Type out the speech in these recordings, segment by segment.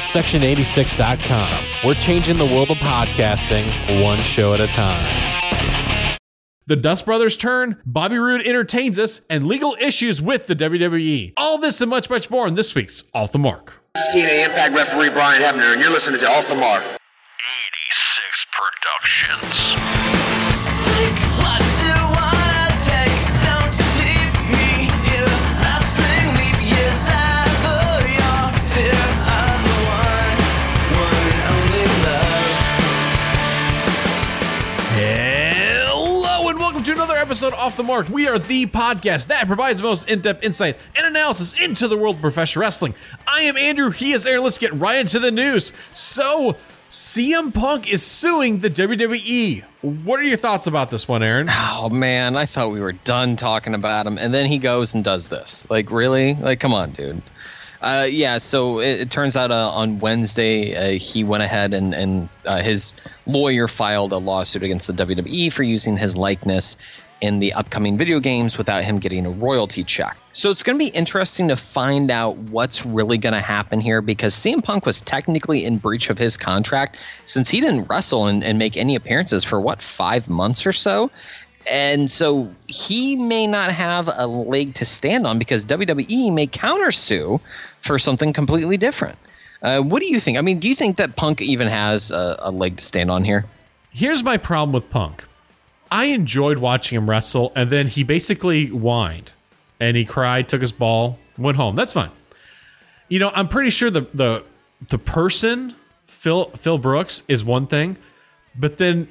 Section86.com. We're changing the world of podcasting one show at a time. The Dust Brothers turn, Bobby Roode entertains us, and legal issues with the WWE. All this and much, much more in this week's Off the Mark. This is TNA Impact referee Brian Hebner, and you're listening to Off the Mark. 86 Productions. Take what you wanna take, don't you leave me here. Lasting leap years ever, your fear of the one and only love. Hello and welcome to another episode of Off the Mark. We are the podcast that provides the most in-depth insight and analysis into the world of professional wrestling. I am Andrew, he is Aaron. Let's get right into the news. So, CM Punk is suing the WWE. What are your thoughts about this one, Aaron? Oh man, I thought we were done talking about him, and then he goes and does this. Like, really? Like, come on, dude. So it turns out on Wednesday he went ahead and his lawyer filed a lawsuit against the WWE for using his likeness in the upcoming video games without him getting a royalty check. So it's going to be interesting to find out what's really going to happen here, because CM Punk was technically in breach of his contract since he didn't wrestle and make any appearances for 5 months or so. And so he may not have a leg to stand on because WWE may countersue for something completely different. What do you think? I mean, do you think that Punk even has a leg to stand on here? Here's my problem with Punk. I enjoyed watching him wrestle, and then he basically whined, and he cried, took his ball, went home. That's fine. You know, I'm pretty sure the person, Phil Brooks, is one thing, but then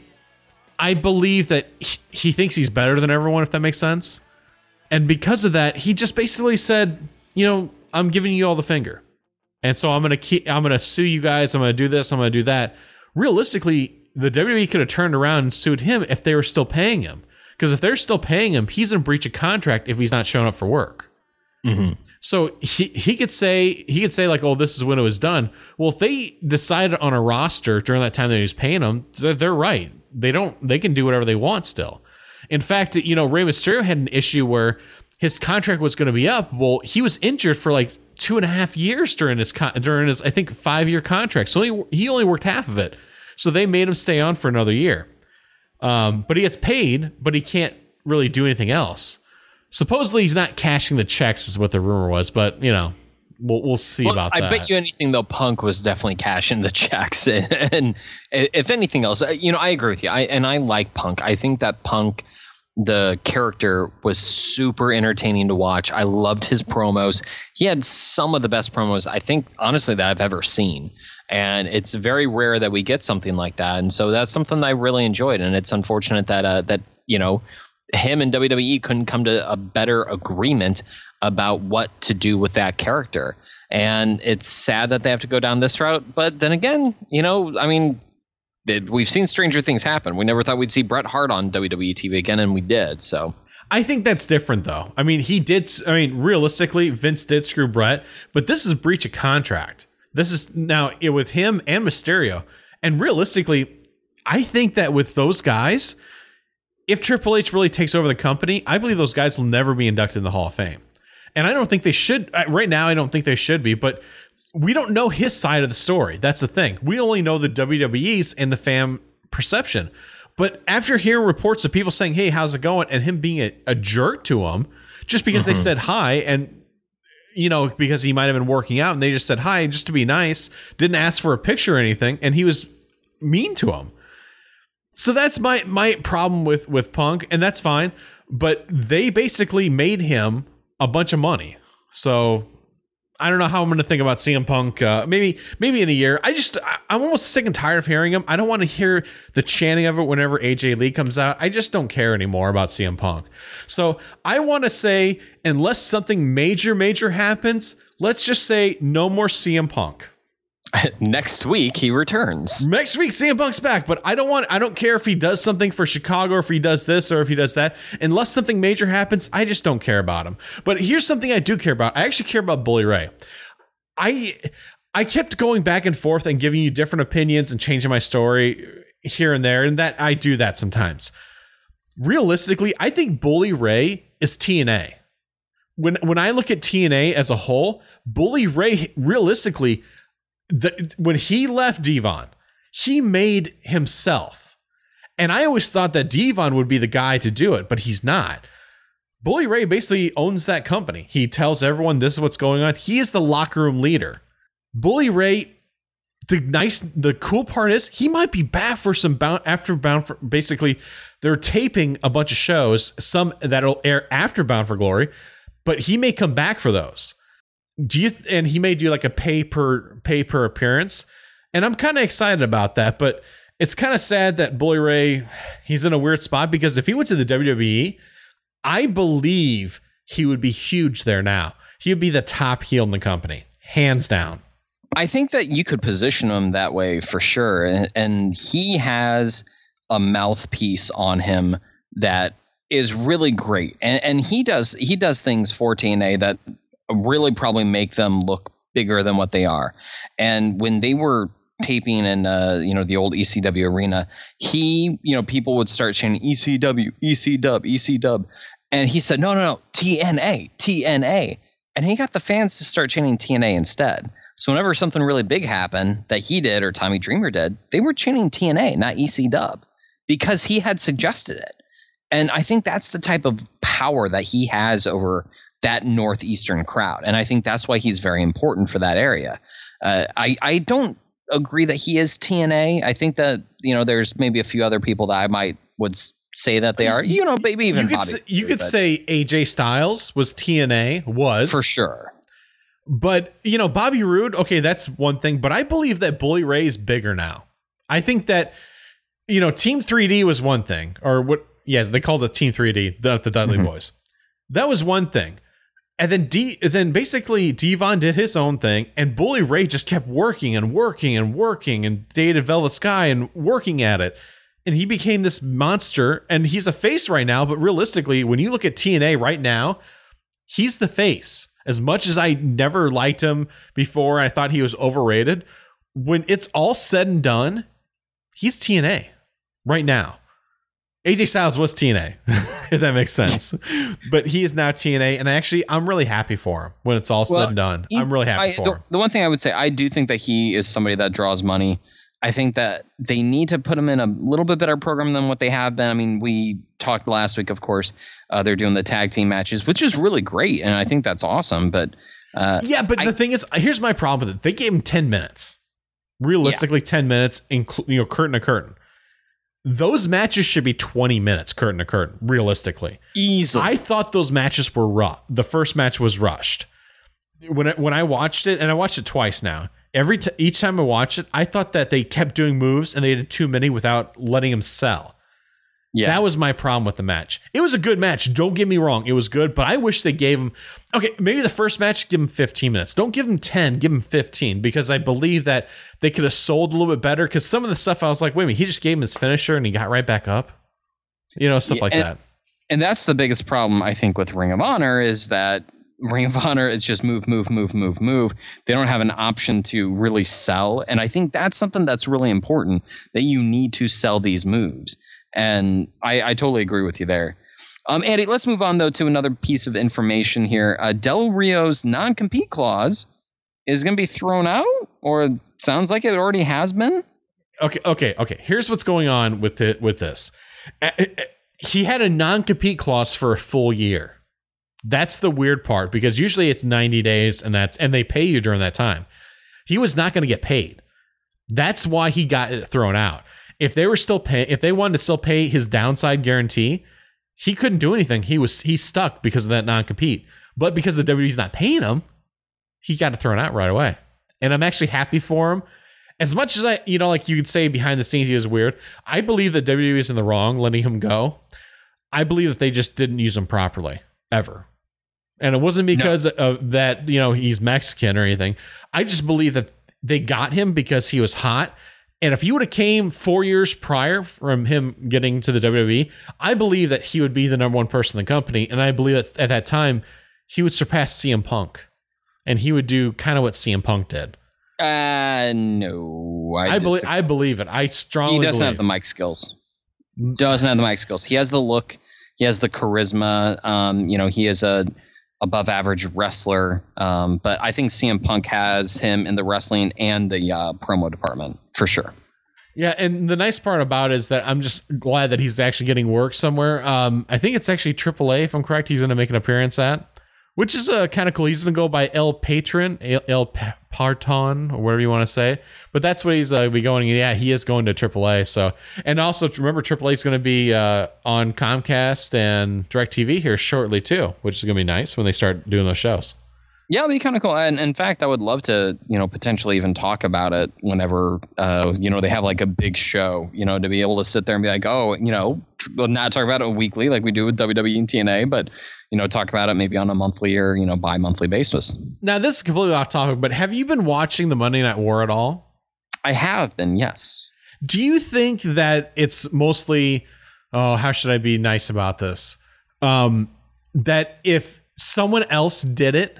I believe that he thinks he's better than everyone, if that makes sense. And because of that, he just basically said, you know, I'm giving you all the finger. And so I'm going to sue you guys. I'm going to do this. I'm going to do that. Realistically, the WWE could have turned around and sued him if they were still paying him. Because if they're still paying him, he's in breach of contract if he's not showing up for work. Mm-hmm. So he could say like, oh, this is when it was done. Well, if they decided on a roster during that time that he was paying them, they're right. They can do whatever they want still. In fact, you know, Rey Mysterio had an issue where his contract was going to be up. Well, he was injured for like 2.5 years during his I think 5-year contract. So he only worked half of it. So they made him stay on for another year. But he gets paid, but he can't really do anything else. Supposedly he's not cashing the checks is what the rumor was, but you know, we'll see about that. I bet you anything though, Punk was definitely cashing the checks. And if anything else, you know, I agree with you. I like Punk. I think that Punk, the character, was super entertaining to watch. I loved his promos. He had some of the best promos, I think, honestly, that I've ever seen. And it's very rare that we get something like that. And so that's something that I really enjoyed. And it's unfortunate that you know, him and WWE couldn't come to a better agreement about what to do with that character. And it's sad that they have to go down this route. But then again, you know, I mean, we've seen stranger things happen. We never thought we'd see Bret Hart on WWE TV again, and we did. So I think that's different, though. I mean, realistically, Vince did screw Bret, but this is breach of contract. This is now with him and Mysterio. And realistically, I think that with those guys, if Triple H really takes over the company, I believe those guys will never be inducted in the Hall of Fame. And I don't think they should. Right now, I don't think they should be, but we don't know his side of the story. That's the thing. We only know the WWE's and the fan perception. But after hearing reports of people saying, hey, how's it going? And him being a jerk to him just because they said hi, and you know, because he might have been working out and they just said hi just to be nice, didn't ask for a picture or anything, and he was mean to him. So that's my problem with Punk, and that's fine. But they basically made him a bunch of money. So I don't know how I'm going to think about CM Punk. Maybe in a year. I'm almost sick and tired of hearing him. I don't want to hear the chanting of it whenever AJ Lee comes out. I just don't care anymore about CM Punk. So I want to say, unless something major happens, let's just say no more CM Punk. Next week he returns. Next week CM Punk's back, but I don't care if he does something for Chicago, or if he does this, or if he does that. Unless something major happens, I just don't care about him. But here's something I do care about. I actually care about Bully Ray. I kept going back and forth and giving you different opinions and changing my story here and there, and that I do that sometimes. Realistically, I think Bully Ray is TNA. When I look at TNA as a whole, Bully Ray, realistically, when he left Devon, he made himself. And I always thought that Devon would be the guy to do it, but he's not. Bully Ray basically owns that company. He tells everyone this is what's going on. He is the locker room leader. Bully Ray, the cool part is he might be back for some Bound for, basically they're taping a bunch of shows, some that'll air after Bound for Glory, but he may come back for those. And he may do like a pay per appearance. And I'm kind of excited about that, but it's kind of sad that Bully Ray, he's in a weird spot because if he went to the WWE, I believe he would be huge there now. He would be the top heel in the company, hands down. I think that you could position him that way for sure. And he has a mouthpiece on him that is really great. And he does things for TNA that really probably make them look bigger than what they are. And when they were taping in the old ECW arena, people would start chanting ECW, ECW. And he said, no, TNA. And he got the fans to start chanting TNA instead. So whenever something really big happened that he did or Tommy Dreamer did, they were chanting TNA, not ECW, because he had suggested it. And I think that's the type of power that he has over that Northeastern crowd. And I think that's why he's very important for that area. I don't agree that he is TNA. I think that, there's maybe a few other people that would say that they are, maybe even you could say AJ Styles was TNA, for sure. But, Bobby Roode, okay, that's one thing. But I believe that Bully Ray is bigger now. I think that, Team 3D was one thing. Or what? Yes, they called it Team 3D, the Dudley Boys. That was one thing. And then basically Devon did his own thing. And Bully Ray just kept working and working and working and dated Velvet Sky and working at it. And he became this monster. And he's a face right now. But realistically, when you look at TNA right now, he's the face. As much as I never liked him before, I thought he was overrated. When it's all said and done, he's TNA right now. AJ Styles was TNA, if that makes sense. But he is now TNA, and I'm really happy for him when it's all said and done. I'm really happy for him. The one thing I would say, I do think that he is somebody that draws money. I think that they need to put him in a little bit better program than what they have been. I mean, we talked last week, of course, they're doing the tag team matches, which is really great. And I think that's awesome. But the thing is, here's my problem with it. They gave him 10 minutes, realistically 10 minutes, curtain to curtain. Those matches should be 20 minutes, curtain to curtain, realistically. Easily. I thought those matches were raw. The first match was rushed. When I watched it, and I watched it twice now, each time I watched it, I thought that they kept doing moves and they did too many without letting him sell. Yeah. That was my problem with the match. It was a good match. Don't get me wrong. It was good, but I wish they gave him... Okay, maybe the first match, give him 15 minutes. Don't give him 10, give him 15, because I believe that they could have sold a little bit better, because some of the stuff I was like, wait a minute, he just gave him his finisher and he got right back up. Stuff like that. And that's the biggest problem, I think, with Ring of Honor, is that Ring of Honor is just move. They don't have an option to really sell. And I think that's something that's really important, that you need to sell these moves. And I totally agree with you there. Andy, let's move on, though, to another piece of information here. Del Rio's non-compete clause is going to be thrown out, or it sounds like it already has been. Okay. Here's what's going on with this. He had a non-compete clause for a full year. That's the weird part, because usually it's 90 days and they pay you during that time. He was not going to get paid. That's why he got it thrown out. If they wanted to still pay his downside guarantee, he couldn't do anything. He's stuck because of that non-compete. But because the WWE's not paying him, he got it thrown out right away. And I'm actually happy for him. As much as like you could say behind the scenes he was weird, I believe that WWE is in the wrong letting him go. I believe that they just didn't use him properly, ever. And it wasn't because of that, he's Mexican or anything. I just believe that they got him because he was hot. And if you would have came 4 years prior from him getting to the WWE, I believe that he would be the number one person in the company. And I believe that at that time, he would surpass CM Punk. And he would do kind of what CM Punk did. No. I believe it. I strongly believe. He doesn't have the mic skills. He has the look. He has the charisma. He is a above average wrestler. But I think CM Punk has him in the wrestling and the promo department for sure. Yeah, and the nice part about it is that I'm just glad that he's actually getting work somewhere. I think it's actually AAA, if I'm correct, he's going to make an appearance at, which is kind of cool. He's going to go by El Patron, El Parton, or whatever you want to say. But that's what he's be going. Yeah, he is going to AAA. So, and also remember, AAA is going to be on Comcast and DirecTV here shortly too, which is going to be nice when they start doing those shows. Yeah, it'd be kind of cool. And in fact, I would love to, potentially even talk about it whenever, they have like a big show, to be able to sit there and be like, not talk about it weekly like we do with WWE and TNA, but, talk about it maybe on a monthly or, bi-monthly basis. Now, this is completely off topic, but have you been watching the Monday Night War at all? I have been, yes. Do you think that it's mostly, how should I be nice about this? That if someone else did it,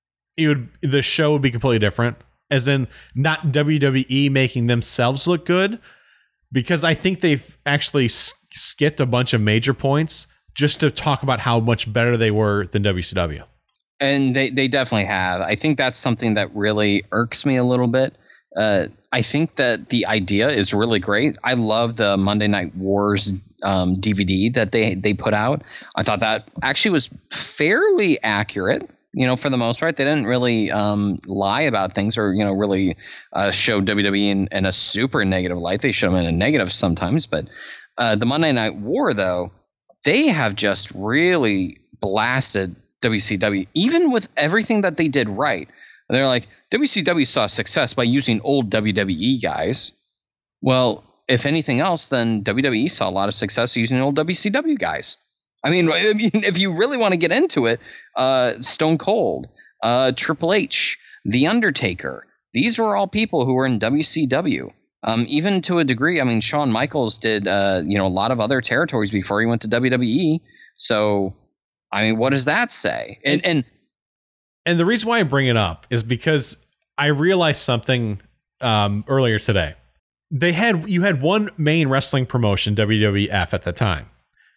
the show would be completely different, as in not WWE making themselves look good, because I think they've actually skipped a bunch of major points just to talk about how much better they were than WCW. And they definitely have. I think that's something that really irks me a little bit. I think that the idea is really great. I love the Monday Night Wars DVD that they put out. I thought that actually was fairly accurate. For the most part, they didn't really lie about things or, really show WWE in a super negative light. They show them in a negative sometimes. But the Monday Night War, though, they have just really blasted WCW, even with everything that they did right. They're like, WCW saw success by using old WWE guys. Well, if anything else, then WWE saw a lot of success using old WCW guys. I mean, if you really want to get into it, Stone Cold, Triple H, The Undertaker, these were all people who were in WCW. Even to a degree, I mean, Shawn Michaels did, a lot of other territories before he went to WWE. So, I mean, what does that say? And the reason why I bring it up is because I realized something earlier today. You had one main wrestling promotion, WWF, at the time.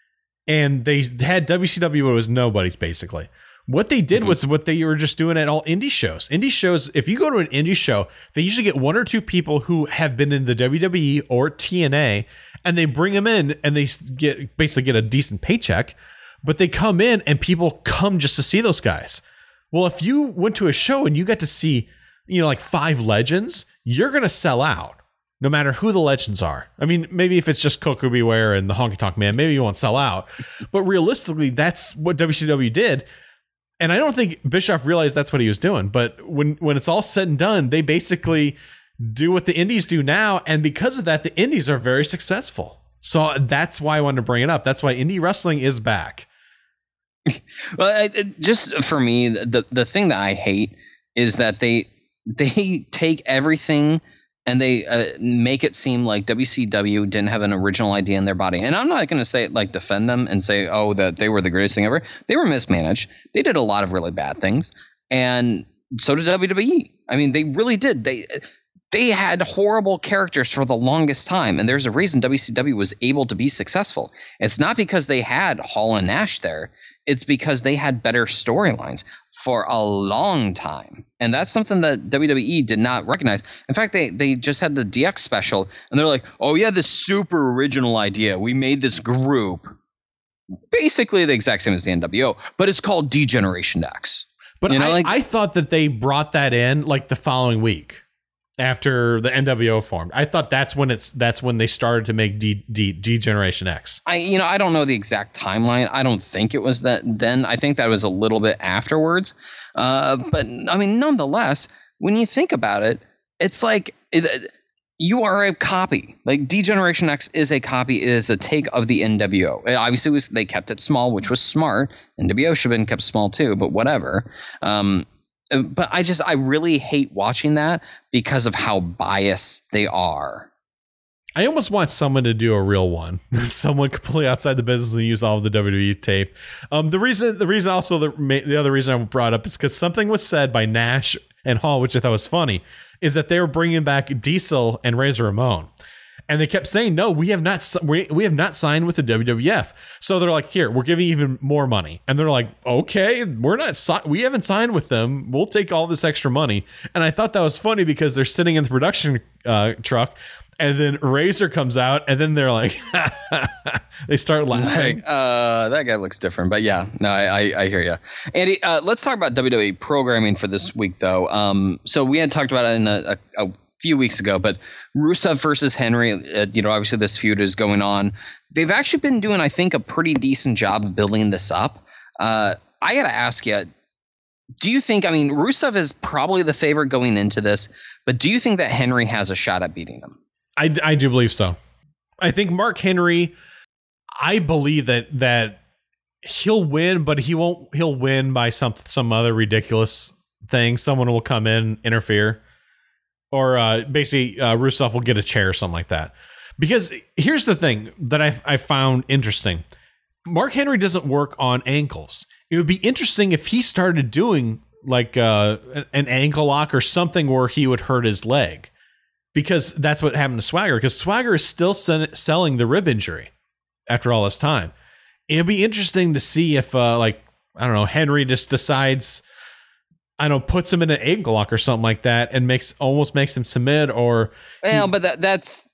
And they had WCW, but it was nobody's, basically. What they did was what they were just doing at all indie shows. Indie shows, if you go to an indie show, they usually get one or two people who have been in the WWE or TNA, and they bring them in, and they basically get a decent paycheck. But they come in, and people come just to see those guys. Well, if you went to a show and you got to see, like 5 legends, you're going to sell out. No matter who the legends are. I mean, maybe if it's just Koko Beware and the Honky Tonk Man, maybe you won't sell out. But realistically, that's what WCW did. And I don't think Bischoff realized that's what he was doing. But when it's all said and done, they basically do what the indies do now. And because of that, the indies are very successful. So that's why I wanted to bring it up. That's why indie wrestling is back. Well, just for me, the thing that I hate is that they take everything and they make it seem like WCW didn't have an original idea in their body. And I'm not going to say defend them and say, that they were the greatest thing ever. They were mismanaged. They did a lot of really bad things. And so did WWE. I mean, they really did. They had horrible characters for the longest time. And there's a reason WCW was able to be successful. It's not because they had Hall and Nash there. It's because they had better storylines for a long time. And that's something that WWE did not recognize. In fact, they just had the DX special, and they're like, oh yeah, this super original idea. We made this group. Basically the exact same as the NWO, but it's called D-Generation X. But I thought that they brought that in the following week after the NWO formed. I thought that's when they started to make D-Generation X. I don't know the exact timeline. I don't think it was that then. I think that was a little bit afterwards. But I mean, nonetheless, when you think about it, it's like you are a copy. Like D-Generation X is a copy. It is a take of the NWO. Obviously, they kept it small, which was smart. NWO should have been kept small too, but whatever. But I really hate watching that because of how biased they are. I almost want someone to do a real one. Someone completely outside the business and use all of the WWE tape. The reason also the other reason I brought up is because something was said by Nash and Hall, which I thought was funny, is that they were bringing back Diesel and Razor Ramon. And they kept saying, no, we have not signed with the WWF. So they're like, here, we're giving you even more money. And they're like, okay, we haven't signed with them. We'll take all this extra money. And I thought that was funny because they're sitting in the production truck, and then Razor comes out, and then they're like, they start laughing. That guy looks different, but yeah, no, I hear you. Andy, let's talk about WWE programming for this week, though. So we had talked about it in a few weeks ago, but Rusev versus Henry, obviously this feud is going on. They've actually been doing, I think, a pretty decent job of building this up. I got to ask you, do you think, Rusev is probably the favorite going into this, but do you think that Henry has a shot at beating him? I do believe so. I think Mark Henry, I believe that he'll win, but he'll win by some other ridiculous thing. Someone will come in, interfere, or basically Rusev will get a chair or something like that. Because here's the thing that I found interesting. Mark Henry doesn't work on ankles. It would be interesting if he started doing like an ankle lock or something where he would hurt his leg. Because that's what happened to Swagger. Because Swagger is still selling the rib injury after all this time. It'd be interesting to see if, Henry just decides, puts him in an ankle lock or something like that, and almost makes him submit. Or but that's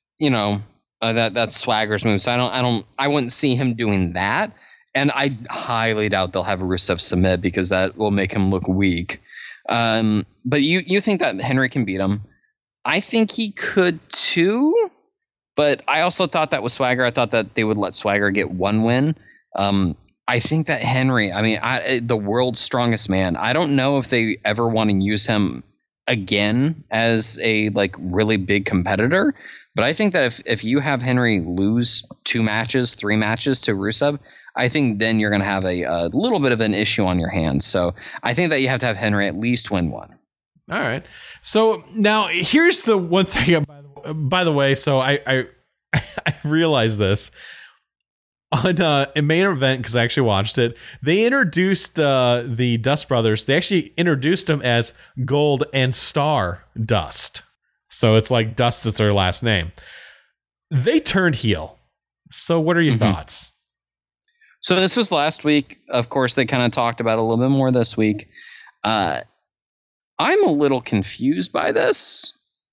that's Swagger's move. So I wouldn't see him doing that. And I highly doubt they'll have Rusev submit because that will make him look weak. But you think that Henry can beat him? I think he could too, but I also thought that with Swagger. I thought that they would let Swagger get one win. I think that Henry, the world's strongest man, I don't know if they ever want to use him again as a really big competitor, but I think that if you have Henry lose 3 matches to Rusev, I think then you're going to have a little bit of an issue on your hands. So I think that you have to have Henry at least win one. All right. So now here's the one thing. By the way, so I realized this on a main event because I actually watched it. They introduced the Dust Brothers. They actually introduced them as Gold and Star Dust. So it's like Dust is their last name. They turned heel. So what are your thoughts? So this was last week. Of course, they kind of talked about it a little bit more this week. I'm a little confused by this.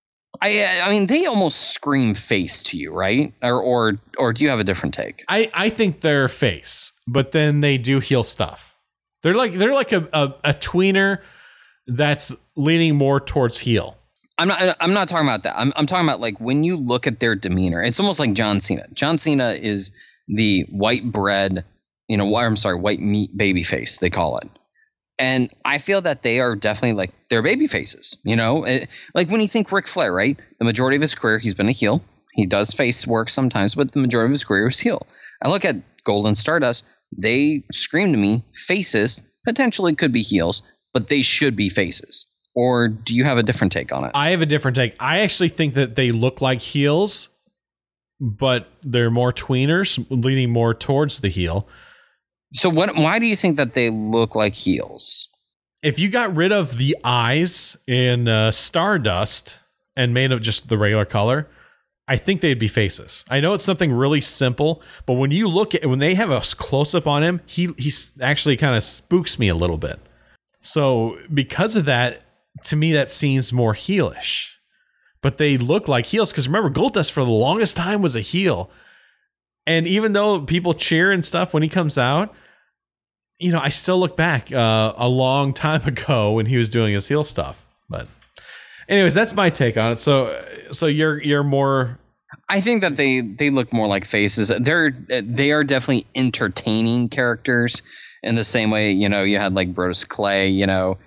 They almost scream face to you, right? Or do you have a different take? I think they're face, but then they do heel stuff. They're like a tweener that's leaning more towards heel. I'm not talking about that. I'm talking about when you look at their demeanor, it's almost like John Cena. John Cena is the white bread, white meat baby face, they call it. And I feel that they are definitely they're baby faces, when you think Ric Flair, right? The majority of his career, he's been a heel. He does face work sometimes, but the majority of his career is heel. I look at Golden Stardust. They scream to me faces, potentially could be heels, but they should be faces. Or do you have a different take on it? I have a different take. I actually think that they look like heels, but they're more tweeners, leaning more towards the heel. So why do you think that they look like heels? If you got rid of the eyes in Stardust and made it just the regular color, I think they'd be faces. I know it's something really simple, but when you look at when they have a close up on him, he's actually kind of spooks me a little bit. So because of that, to me that seems more heelish. But they look like heels because remember, Goldust for the longest time was a heel. And even though people cheer and stuff when he comes out, I still look back a long time ago when he was doing his heel stuff. But anyways, that's my take on it. So you're more. I think that they look more like faces. They are definitely entertaining characters in the same way, you had Brodus Clay,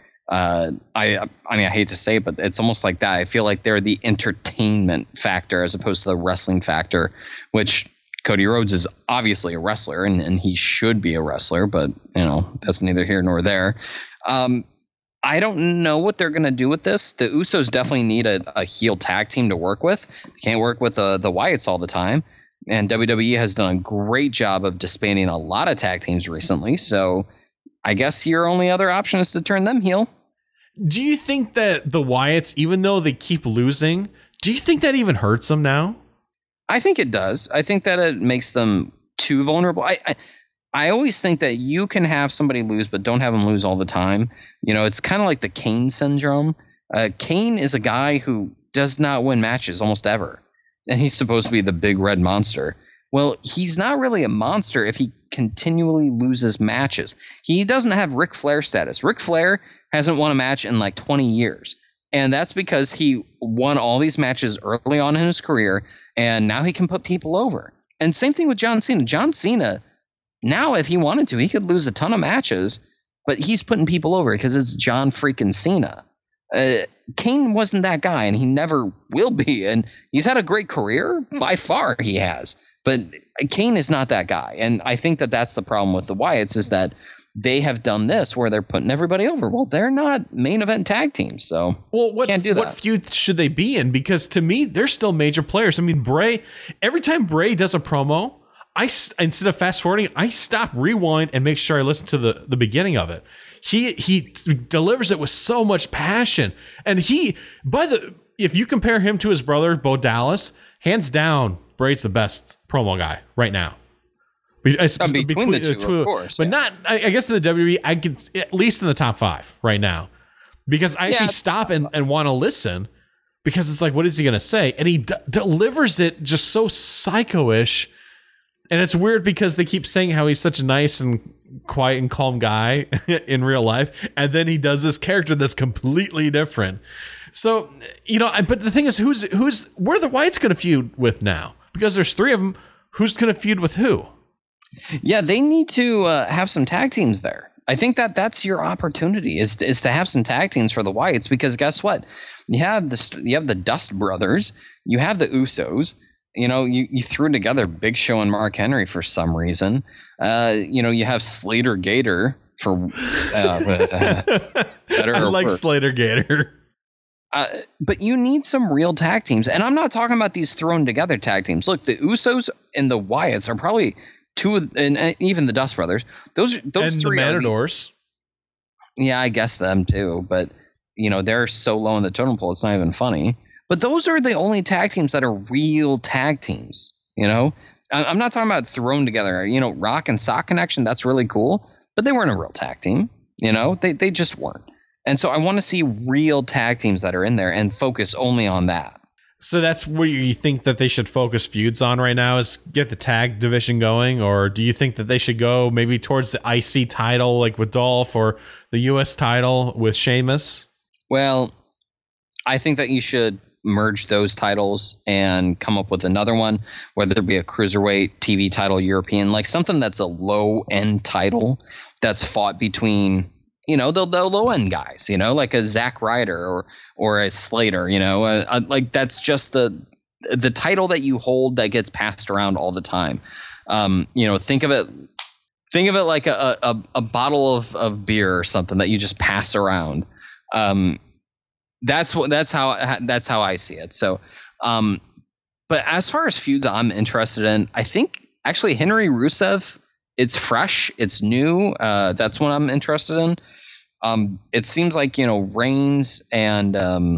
I hate to say it, but it's almost like that. I feel like they're the entertainment factor as opposed to the wrestling factor, which Cody Rhodes is obviously a wrestler and he should be a wrestler, but that's neither here nor there. I don't know what they're going to do with this. The Usos definitely need a heel tag team to work with. They can't work with the Wyatts all the time. And WWE has done a great job of disbanding a lot of tag teams recently. So I guess your only other option is to turn them heel. Do you think that the Wyatts, even though they keep losing, do you think that even hurts them now? I think it does. I think that it makes them too vulnerable. I always think that you can have somebody lose, but don't have them lose all the time. You know, it's kind of like the Kane syndrome. Kane is a guy who does not win matches almost ever, and he's supposed to be the big red monster. Well, he's not really a monster if he continually loses matches. He doesn't have Ric Flair status. Ric Flair hasn't won a match in like 20 years. And that's because he won all these matches early on in his career, and now he can put people over. And same thing with John Cena. John Cena, now if he wanted to, he could lose a ton of matches, but he's putting people over because it's John freaking Cena. Kane wasn't that guy, and he never will be. And he's had a great career. By far he has. But Kane is not that guy. And I think that that's the problem with the Wyatts is that they have done this where they're putting everybody over. Well, they're not main event tag teams, so can't do that. What feud should they be in? Because to me, they're still major players. I mean, Bray, every time Bray does a promo, instead of fast forwarding, I stop, rewind, and make sure I listen to the beginning of it. He delivers it with so much passion. And if you compare him to his brother, Bo Dallas, hands down, Bray's the best promo guy right now. Between the two, of course. But not, I guess in the WWE, I could at least in the top 5 right now. Because I actually stop and want to listen because it's like, what is he going to say? And he delivers it just so psycho-ish. And it's weird because they keep saying how he's such a nice and quiet and calm guy in real life. And then he does this character that's completely different. So, you know, but the thing is, where are the Wyatts going to feud with now? Because there's 3 of them. Who's going to feud with who? Yeah, they need to have some tag teams there. I think that's your opportunity is to have some tag teams for the Wyatts because guess what? You have the Dust Brothers, you have the Usos. You know, you threw together Big Show and Mark Henry for some reason. You know, you have Slater Gator for better. I or like worse. Slater Gator. But you need some real tag teams, and I'm not talking about these thrown together tag teams. Look, the Usos and the Wyatts are probably and even the Dust Brothers. Those and 3 the Matadors. Yeah, I guess them too. But you know, they're so low in the totem pole, it's not even funny. But those are the only tag teams that are real tag teams. You know, I'm not talking about thrown together. You know, Rock and Sock Connection. That's really cool, but they weren't a real tag team. You know, they just weren't. And so I want to see real tag teams that are in there and focus only on that. So that's where you think that they should focus feuds on right now is get the tag division going? Or do you think that they should go maybe towards the IC title like with Dolph or the US title with Sheamus? Well, I think that you should merge those titles and come up with another one, whether it be a cruiserweight TV title, European, like something that's a low end title that's fought between, you know, the low end guys, you know, like a Zack Ryder or a Slater, you know, like that's just the title that you hold that gets passed around all the time. You know, think of it like a bottle of beer or something that you just pass around. That's how I see it. So, but as far as feuds I'm interested in, I think actually Henry Rusev, it's fresh, it's new. That's what I'm interested in. It seems like, you know, Reigns and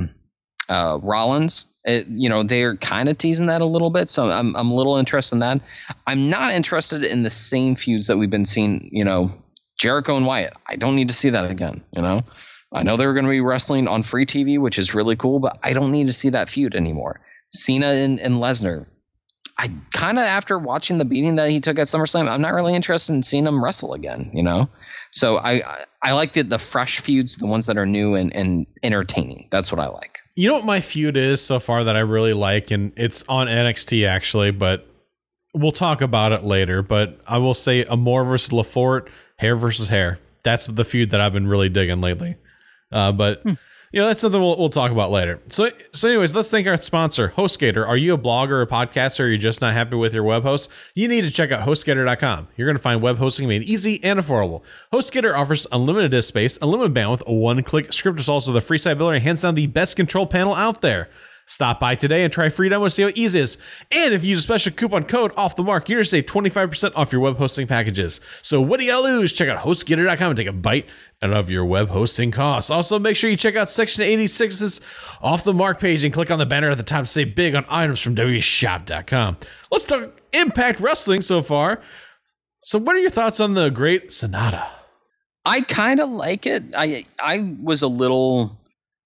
Rollins, you know, they're kind of teasing that a little bit. So I'm a little interested in that. I'm not interested in the same feuds that we've been seeing, you know, Jericho and Wyatt. I don't need to see that again, you know. I know they were going to be wrestling on free TV, which is really cool, but I don't need to see that feud anymore. Cena and Lesnar. I kind of, after watching the beating that he took at SummerSlam, I'm not really interested in seeing him wrestle again, you know? So I like the fresh feuds, the ones that are new and entertaining. That's what I like. You know what my feud is so far that I really like, and it's on NXT actually, but we'll talk about it later. But I will say Amore versus LaForte, hair versus hair. That's the feud that I've been really digging lately. But you know, that's something we'll talk about later. So anyways, let's thank our sponsor, HostGator. Are you a blogger or a podcaster? Or you're just not happy with your web host? You need to check out HostGator.com. You're going to find web hosting made easy and affordable. HostGator offers unlimited disk space, unlimited bandwidth, a one-click script installs with a free site builder, and hands down the best control panel out there. Stop by today and try free demo to see how easy it is. And if you use a special coupon code off the mark, you're going to save 25% off your web hosting packages. So what do you got to lose? Check out HostGator.com and take a bite out of your web hosting costs. Also, make sure you check out Section 86's Off the Mark page and click on the banner at the top to save big on items from WWEshop.com. Let's talk Impact Wrestling so far. So what are your thoughts on the Great Sonata? I kind of like it. I was a little...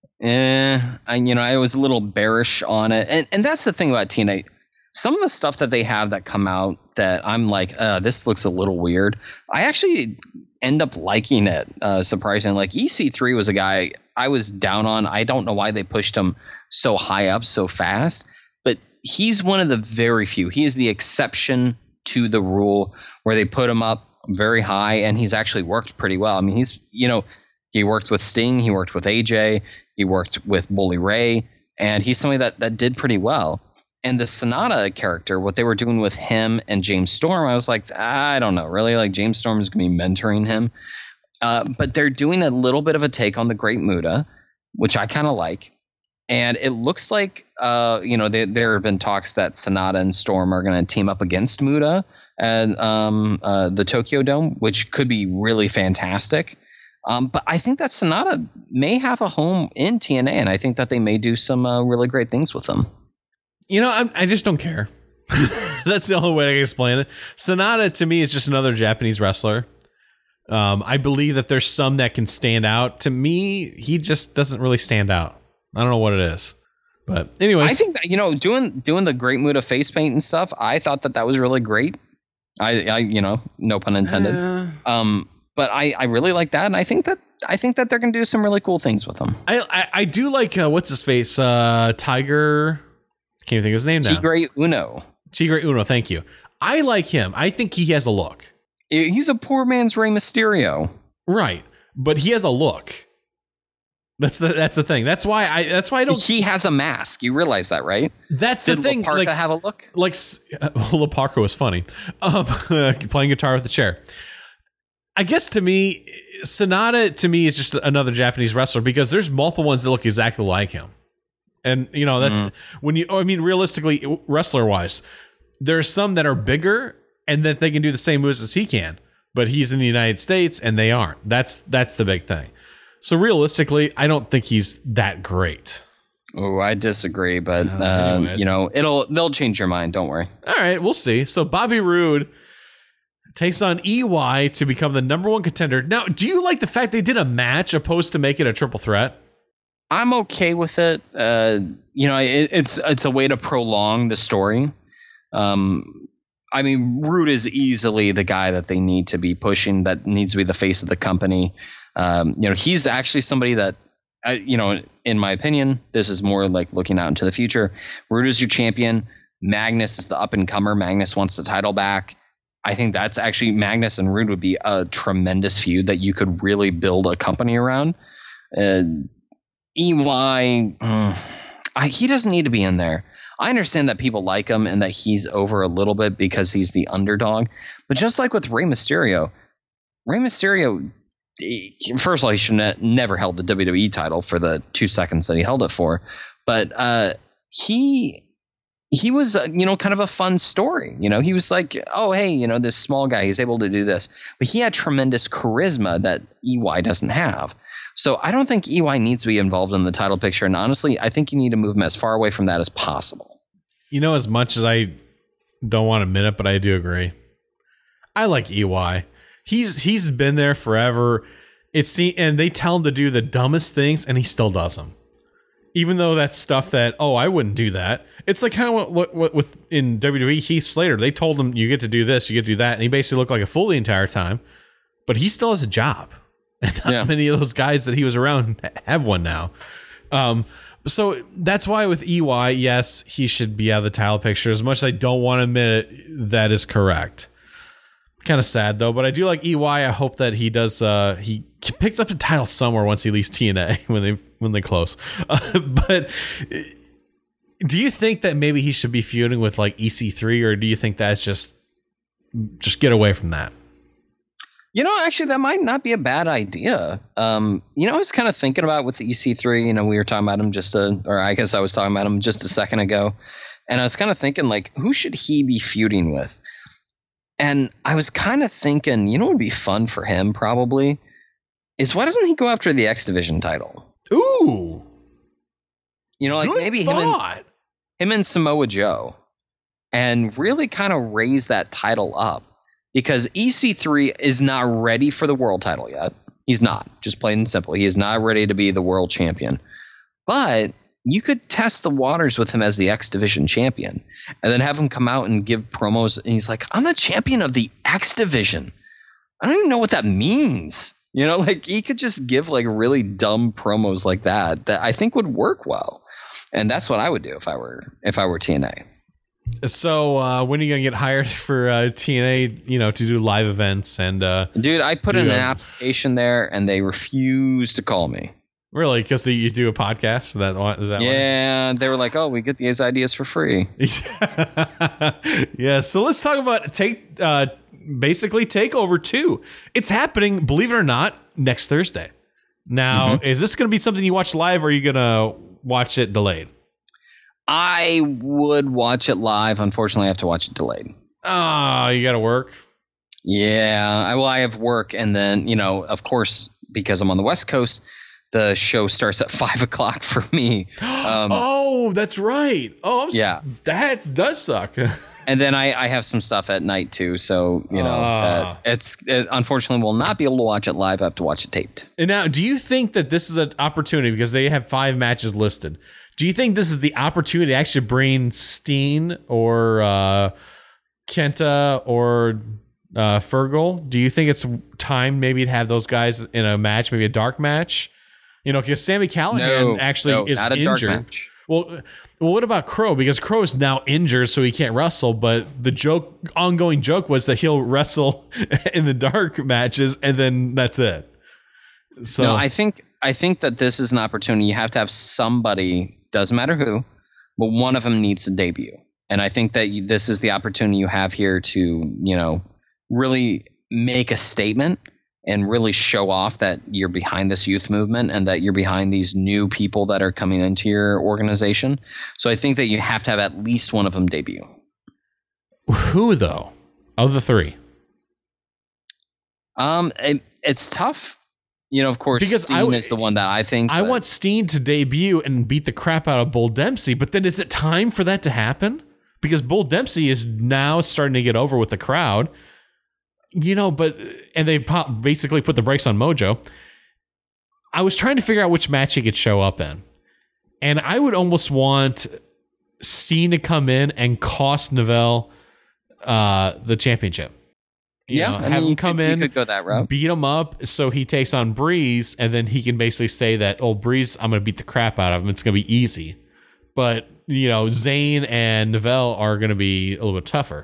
I was a little bearish on it. And that's the thing about TNA. Some of the stuff that they have that come out that I'm like, this looks a little weird. I actually end up liking it, surprisingly. Like EC3 was a guy I was down on. I don't know why they pushed him so high up so fast, but he's one of the very few. He is the exception to the rule where they put him up very high, and he's actually worked pretty well. I mean, he worked with Sting, he worked with AJ, he worked with Bully Ray, and he's somebody that did pretty well. And the Sonata character, what they were doing with him and James Storm, I was like, I don't know, really? Like, James Storm is going to be mentoring him. But they're doing a little bit of a take on the Great Muta, which I kind of like. And it looks like, there have been talks that Sonata and Storm are going to team up against Muta at the Tokyo Dome, which could be really fantastic. But I think that Sonata may have a home in TNA, and I think that they may do some really great things with them. I just don't care. That's the only way I can explain it. Sonata, to me, is just another Japanese wrestler. I believe that there's some that can stand out. To me, he just doesn't really stand out. I don't know what it is. But anyways. I think that, doing the Great Muta face paint and stuff, I thought that was really great. I no pun intended. But I really like that, and I think that they're going to do some really cool things with them. I do like what's his face, Tiger. Can't even think of his name now. Tigre Uno. Thank you. I like him. I think he has a look. He's a poor man's Rey Mysterio. Right, but he has a look. That's the thing. That's why I don't. He has a mask. You realize that, right? That's the thing. Did La Parka have a look? Like La Parka was funny. Playing guitar with the chair. I guess to me, Sonata is just another Japanese wrestler because there's multiple ones that look exactly like him. And, that's realistically, wrestler wise, there's some that are bigger and that they can do the same moves as he can, but he's in the United States and they aren't. That's the big thing. So realistically, I don't think he's that great. Oh, I disagree, but, they'll change your mind. Don't worry. All right, we'll see. So Bobby Roode takes on EY to become the number one contender. Now, do you like the fact they did a match opposed to make it a triple threat? I'm okay with it. It's a way to prolong the story. Roode is easily the guy that they need to be pushing, that needs to be the face of the company. He's actually somebody that, in my opinion, this is more like looking out into the future. Roode is your champion. Magnus is the up-and-comer. Magnus wants the title back. I think that's actually Magnus and Roode would be a tremendous feud that you could really build a company around. EY, he doesn't need to be in there. I understand that people like him and that he's over a little bit because he's the underdog. But just like with Rey Mysterio, first of all, he should never held the WWE title for the 2 seconds that he held it for. But he was, kind of a fun story. He was like, oh, hey, this small guy, he's able to do this. But he had tremendous charisma that EY doesn't have. So I don't think EY needs to be involved in the title picture. And honestly, I think you need to move him as far away from that as possible. As much as I don't want to admit it, but I do agree. I like EY. He's been there forever. And they tell him to do the dumbest things, and he still does them. Even though that's stuff that, I wouldn't do that. It's like kind of what with in WWE, Heath Slater, they told him you get to do this, you get to do that, and he basically looked like a fool the entire time. But he still has a job. And not many of those guys that he was around have one now. So that's why with EY, yes, he should be out of the title picture. As much as I don't want to admit it, that is correct. Kind of sad though, but I do like EY. I hope that he does. He picks up the title somewhere once he leaves TNA when they close. But do you think that maybe he should be feuding with like EC3, or do you think that's just get away from that? Actually, that might not be a bad idea. I was kind of thinking about with the EC3. We were talking about him or I guess I was talking about him just a second ago, and I was kind of thinking like, who should he be feuding with? And I was kind of thinking, what would be fun for him probably is why doesn't he go after the X Division title? Ooh, like good maybe thought. him and Samoa Joe, and really kind of raise that title up. Because EC3 is not ready for the world title yet. He's not. Just plain and simple. He is not ready to be the world champion. But you could test the waters with him as the X Division champion. And then have him come out and give promos. And he's like, I'm the champion of the X Division. I don't even know what that means. He could just give like really dumb promos like that I think would work well. And that's what I would do if I were TNA. So when are you gonna get hired for TNA? To do live events and dude, I put in an application there and they refused to call me. Really? Because you do a podcast? Is that yeah, they were like, "Oh, we get these ideas for free." Yeah. So let's talk about basically Takeover 2. It's happening, believe it or not, next Thursday. Now, is this going to be something you watch live, or are you going to watch it delayed? I would watch it live. Unfortunately, I have to watch it delayed. Oh, you got to work? Yeah. I have work. And then, of course, because I'm on the West Coast, the show starts at 5 o'clock for me. Oh, that's right. Oh, yeah. That does suck. And then I have some stuff at night, too. So, that it unfortunately will not be able to watch it live. I have to watch it taped. And now, do you think that this is an opportunity because they have 5 matches listed? Do you think this is the opportunity to actually bring Steen or Kenta or Fergal? Do you think it's time maybe to have those guys in a match, maybe a dark match? Because Sami Callihan is not a injured. Dark match. Well, what about Crow? Because Crow is now injured, so he can't wrestle. But the ongoing joke was that he'll wrestle in the dark matches, and then that's it. So no, I think that this is an opportunity. You have to have somebody. Doesn't matter who, but one of them needs to debut. And I think that this is the opportunity you have here to, really make a statement and really show off that you're behind this youth movement and that you're behind these new people that are coming into your organization. So I think that you have to have at least one of them debut. Who, though, of the 3? It's tough. Of course, because Steen is the one that I think. I want Steen to debut and beat the crap out of Bull Dempsey, but then is it time for that to happen? Because Bull Dempsey is now starting to get over with the crowd, and they basically put the brakes on Mojo. I was trying to figure out which match he could show up in, and I would almost want Steen to come in and cost Neville the championship. Have him come in, could go that route. Beat him up so he takes on Breeze, and then he can basically say that, oh, Breeze, I'm going to beat the crap out of him. It's going to be easy. But, Zayn and Neville are going to be a little bit tougher.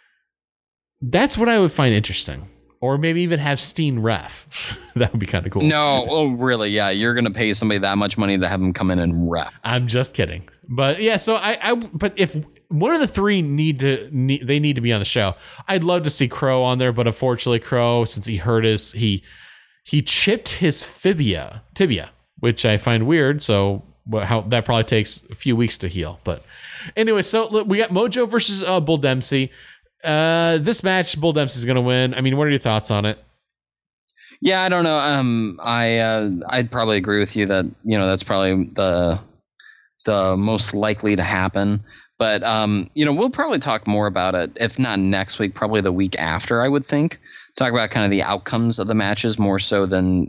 That's what I would find interesting. Or maybe even have Steen ref. That would be kind of cool. No, really, yeah. You're going to pay somebody that much money to have him come in and ref. I'm just kidding. But, yeah, so but if one of the 3 need to be on the show. I'd love to see Crow on there, but unfortunately Crow, since he hurt he chipped his tibia, which I find weird. So how that probably takes a few weeks to heal. But anyway, so look, we got Mojo versus Bull Dempsey. This match, Bull Dempsey's going to win. I mean, what are your thoughts on it? Yeah, I don't know. I'd probably agree with you that that's probably the most likely to happen. But, we'll probably talk more about it, if not next week, probably the week after, I would think. Talk about kind of the outcomes of the matches more so than,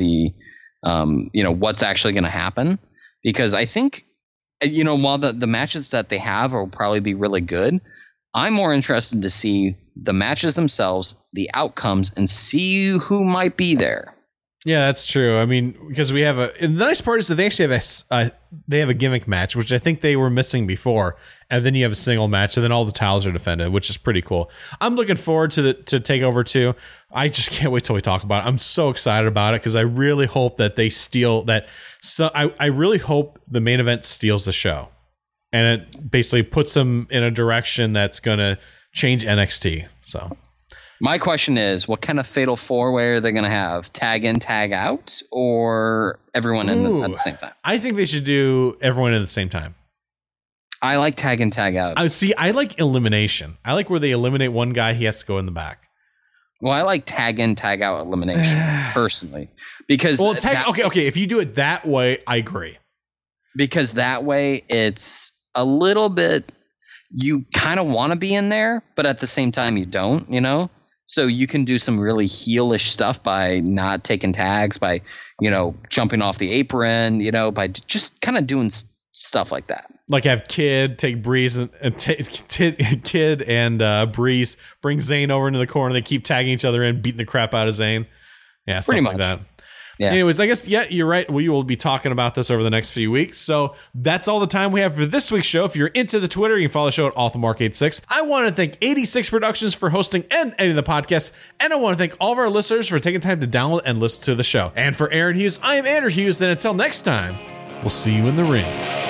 what's actually going to happen. Because I think, while the matches that they have will probably be really good, I'm more interested to see the matches themselves, the outcomes, and see who might be there. Yeah, that's true. I mean, because we have and the nice part is that they actually have a gimmick match, which I think they were missing before, and then you have a single match, and then all the titles are defended, which is pretty cool. I'm looking forward to Takeover 2. I just can't wait till we talk about it. I'm so excited about it because I really hope that they steal that. So I really hope the main event steals the show, and it basically puts them in a direction that's going to change NXT. So. My question is, what kind of fatal four-way are they going to have? Tag in, tag out, or everyone at the same time? I think they should do everyone at the same time. I like tag in, tag out. I like elimination. I like where they eliminate one guy, he has to go in the back. Well, I like tag in, tag out elimination personally, because okay. If you do it that way, I agree. Because that way it's a little bit, you kind of want to be in there, but at the same time you don't, you know? So you can do some really heelish stuff by not taking tags, by, you know, jumping off the apron, you know, by just kind of doing stuff like that. Like have Kid take Breeze and Kid and Breeze bring Zayn over into the corner. They keep tagging each other in, beating the crap out of Zayn. Yeah, pretty much like that. Yeah. Anyways, I guess, yeah, you're right. We will be talking about this over the next few weeks. So that's all the time we have for this week's show. If you're into the Twitter, you can follow the show at AllTheMark86. I want to thank 86 Productions for hosting and editing the podcast. And I want to thank all of our listeners for taking time to download and listen to the show. And for Aaron Hughes, I am Andrew Hughes. Then until next time, we'll see you in the ring.